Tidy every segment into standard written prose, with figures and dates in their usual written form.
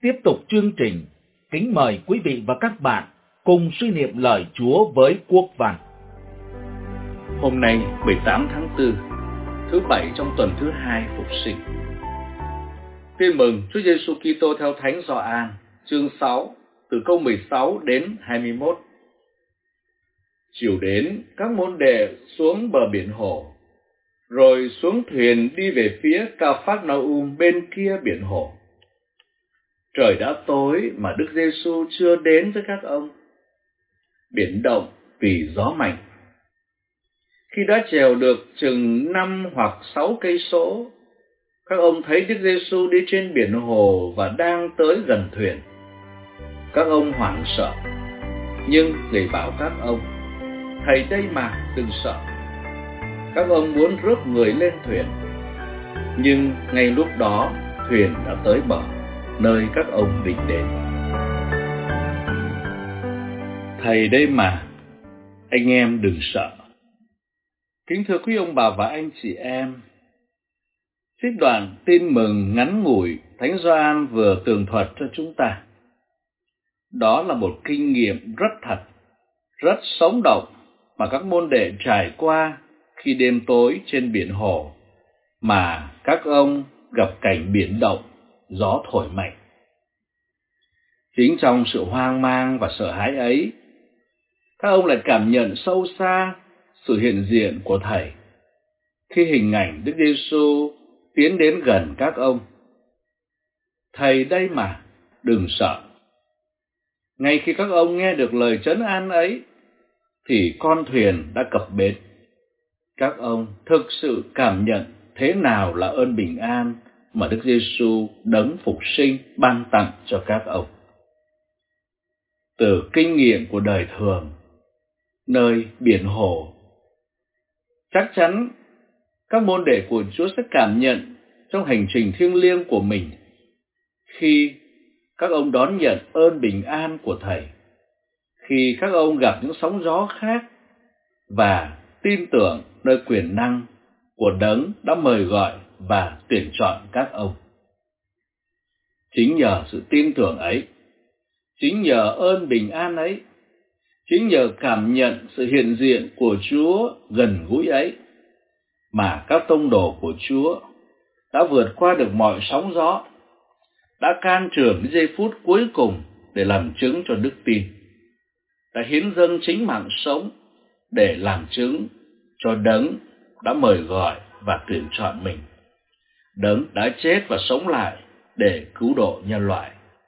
Tiếp tục chương trình, kính mời quý vị và các bạn cùng suy niệm lời Chúa với Quốc Văn. Hôm nay 18 tháng 4, thứ Bảy trong tuần thứ 2 Phục sinh. Tin mừng Chúa Giêsu Kitô theo Thánh Gioan, chương 6, từ câu 16 đến 21. Chiều đến, các môn đệ xuống bờ biển hồ, rồi xuống thuyền đi về phía Ca-phác-na-um bên kia biển hồ. Trời đã tối mà Đức Giêsu chưa đến với các ông. Biển động vì gió mạnh. Khi đã chèo được chừng 5 hoặc 6 cây số, các ông thấy Đức Giêsu đi trên biển hồ và đang tới gần thuyền. Các ông hoảng sợ, nhưng Người bảo các ông: "Thầy đây mà, đừng sợ." Các ông muốn rước người lên thuyền, nhưng ngay lúc đó thuyền đã tới bờ, nơi các ông định đến. Thầy đây mà, anh em đừng sợ. Kính thưa quý ông bà và anh chị em, trích đoạn tin mừng ngắn ngủi Thánh Gioan vừa tường thuật cho chúng ta. Đó là một kinh nghiệm rất thật, rất sống động mà các môn đệ trải qua khi đêm tối trên biển hồ, mà các ông gặp cảnh biển động, gió thổi mạnh. Chính trong sự hoang mang và sợ hãi ấy, các ông lại cảm nhận sâu xa sự hiện diện của Thầy khi hình ảnh Đức Giêsu tiến đến gần các ông. Thầy đây mà, đừng sợ. Ngay khi các ông nghe được lời trấn an ấy, thì con thuyền đã cập bến. Các ông thực sự cảm nhận thế nào là ơn bình an mà Đức Giêsu đấng phục sinh ban tặng cho các ông. Từ kinh nghiệm của đời thường, nơi biển hồ, chắc chắn các môn đệ của Chúa sẽ cảm nhận trong hành trình thiêng liêng của mình khi các ông đón nhận ơn bình an của Thầy, khi các ông gặp những sóng gió khác và tin tưởng nơi quyền năng của đấng đã mời gọi và tuyển chọn các ông. Chính nhờ sự tin tưởng ấy, chính nhờ ơn bình an ấy, chính nhờ cảm nhận sự hiện diện của Chúa gần gũi ấy, mà các tông đồ của Chúa đã vượt qua được mọi sóng gió, đã can trường đến giây phút cuối cùng để làm chứng cho đức tin, đã hiến dâng chính mạng sống để làm chứng cho đấng đã mời gọi và tuyển chọn mình, đấng đã chết và sống lại để cứu độ nhân loại.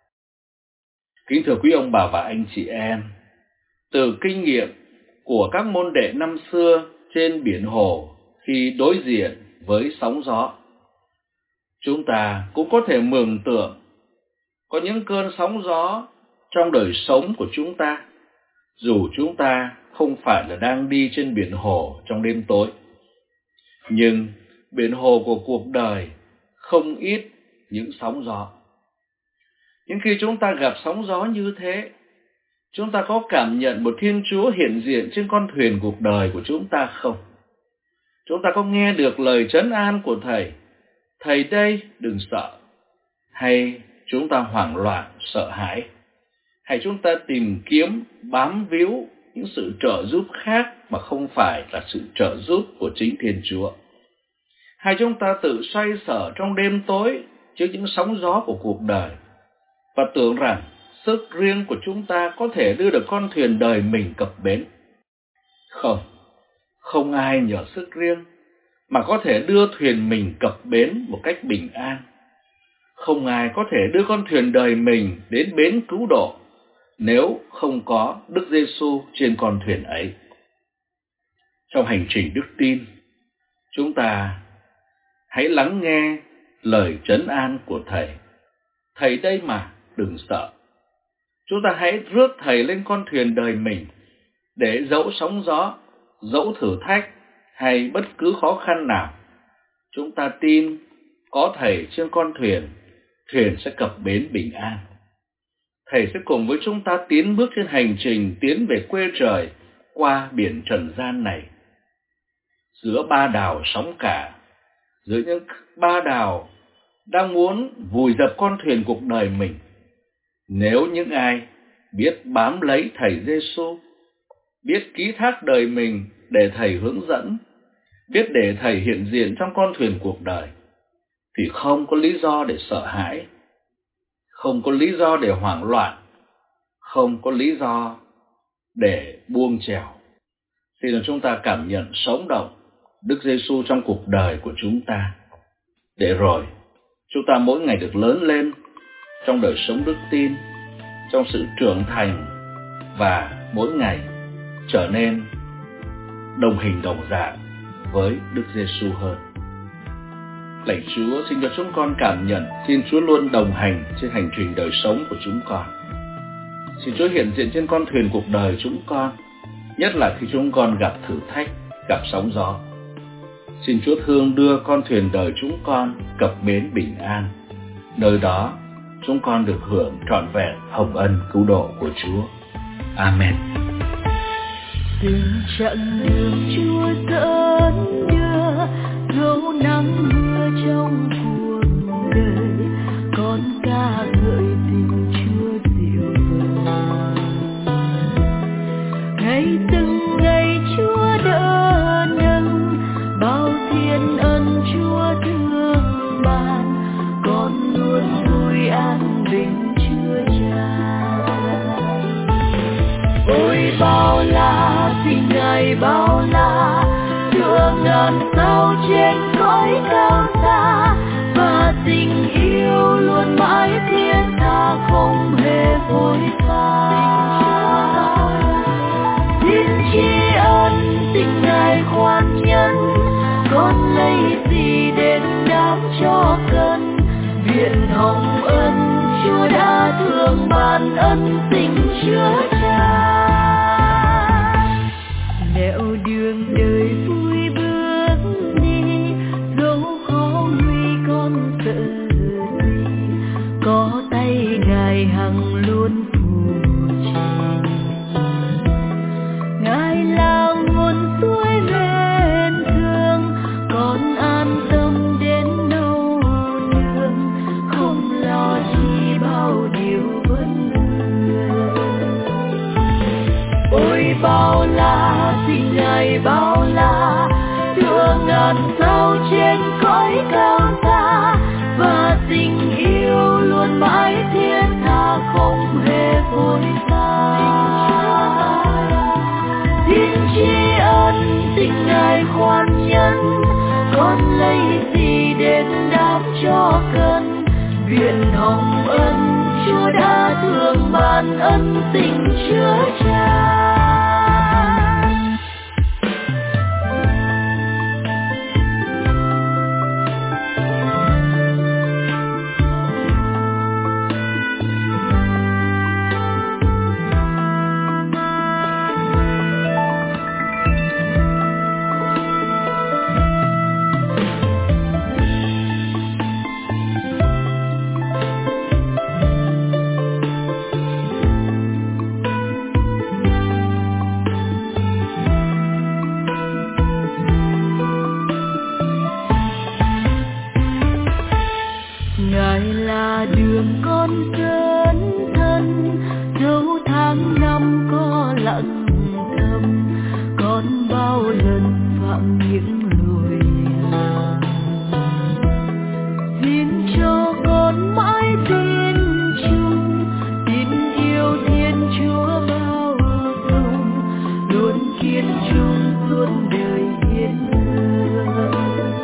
Kính thưa quý ông bà và anh chị em, từ kinh nghiệm của các môn đệ năm xưa trên biển hồ khi đối diện với sóng gió, chúng ta cũng có thể mường tượng có những cơn sóng gió trong đời sống của chúng ta, dù chúng ta không phải là đang đi trên biển hồ trong đêm tối. Nhưng biển hồ của cuộc đời không ít những sóng gió. Nhưng khi chúng ta gặp sóng gió như thế, chúng ta có cảm nhận một Thiên Chúa hiện diện trên con thuyền cuộc đời của chúng ta không? Chúng ta có nghe được lời trấn an của Thầy: "Thầy đây, đừng sợ"? Hay chúng ta hoảng loạn, sợ hãi? Hay chúng ta tìm kiếm, bám víu những sự trợ giúp khác mà không phải là sự trợ giúp của chính Thiên Chúa? Hay chúng ta tự xoay sở trong đêm tối trước những sóng gió của cuộc đời và tưởng rằng sức riêng của chúng ta có thể đưa được con thuyền đời mình cập bến? Không, không ai nhờ sức riêng mà có thể đưa thuyền mình cập bến một cách bình an. Không ai có thể đưa con thuyền đời mình đến bến cứu độ nếu không có Đức Giêsu trên con thuyền ấy. Trong hành trình đức tin, chúng ta hãy lắng nghe lời trấn an của Thầy: "Thầy đây mà, đừng sợ." Chúng ta hãy rước Thầy lên con thuyền đời mình, để dẫu sóng gió, dẫu thử thách hay bất cứ khó khăn nào, chúng ta tin có Thầy trên con thuyền, thuyền sẽ cập bến bình an. Thầy sẽ cùng với chúng ta tiến bước trên hành trình tiến về quê trời qua biển trần gian này. Giữa ba đảo sóng cả, giữa những ba đảo đang muốn vùi dập con thuyền cuộc đời mình, Nếu những ai biết bám lấy Thầy Giêsu, biết ký thác đời mình để Thầy hướng dẫn, biết để Thầy hiện diện trong con thuyền cuộc đời, thì không có lý do để sợ hãi, không có lý do để hoảng loạn, không có lý do để buông chèo. Thì là chúng ta cảm nhận sống động Đức Giêsu trong cuộc đời của chúng ta, để rồi chúng ta mỗi ngày được lớn lên trong đời sống đức tin, trong sự trưởng thành, và mỗi ngày trở nên đồng hình đồng dạng với Đức Giêsu hơn. Lạy Chúa, xin cho chúng con cảm nhận Thiên Chúa luôn đồng hành trên hành trình đời sống của chúng con. Xin Chúa hiện diện trên con thuyền cuộc đời chúng con, nhất là khi chúng con gặp thử thách, gặp sóng gió. Xin Chúa thương đưa con thuyền đời chúng con cập bến bình an, nơi đó chúng con được hưởng trọn vẹn hồng ân cứu độ của Chúa. Amen. Từng chặng đường Chúa dẫn đưa, dẫu nắng mưa trong cuộc đời, con ca ngợi tình Chúa dịu vời. Ngày từng ngày Chúa đỡ nâng, bao thiên ân Chúa thương ban, con luôn vui an bình chứa chan. Ôi bao la tình Ngài, bao la tựa ngàn sao trên cõi cao xa, và tình yêu luôn mãi thiết tha không hề phôi pha. Xin tri ân tình Ngài khoan nhân, con lấy gì đền đáp cho cần, viện hồng ân Chúa đã thương ban ân tình chứa chan. Nẻo đường đời vui bước đi, dẫu khó nguy con sợ gì, có tay Ngài hằng luôn phù trì. Ngài là nguồn suối bên thương, con an tâm đến nâu nương, không lo chi bao điều vấn vương. Ôi bao la tình Ngài, bao la tựa ngàn sao trên cõi cao xa, và tình yêu luôn mãi thiết tha không hề phôi pha. Xin tri ân tình Ngài khoan nhân, con lấy gì đền đáp cho cần, viện hồng ân Chúa đã thương ban ân tình chứa chan. Ngài là đường con dẫn thân, dẫu tháng năm có lặng thầm, con bao lần phạm những lỗi lầm. Xin cho con mãi tin chung, tin yêu Thiên Chúa bao dung, luôn kiên trung suốt đời hiến hương.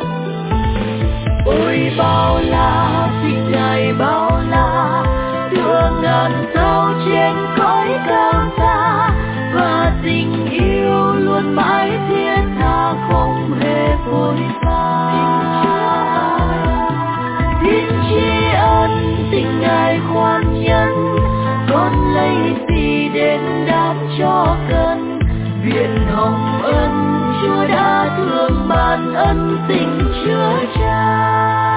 Ôi bao la tình Ngài, bao la tựa ngàn sao trên cõi cao xa, và tình yêu luôn mãi thiết tha không hề phôi pha. Xin tri ân tình Ngài khoan nhân, con lấy gì đền đáp cho cần, viện hồng ân Chúa đã thương ban ân tình chứa chan.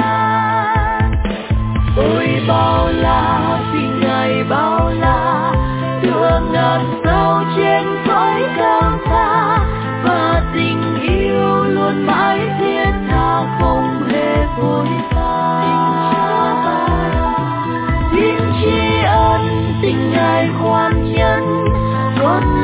Ôi bao la tình Ngài, bao la tựa ngàn sao trên cõi cao xa, và tình yêu luôn mãi thiết tha không hề phôi pha. Xin tri ân Ngài khoan nhân, con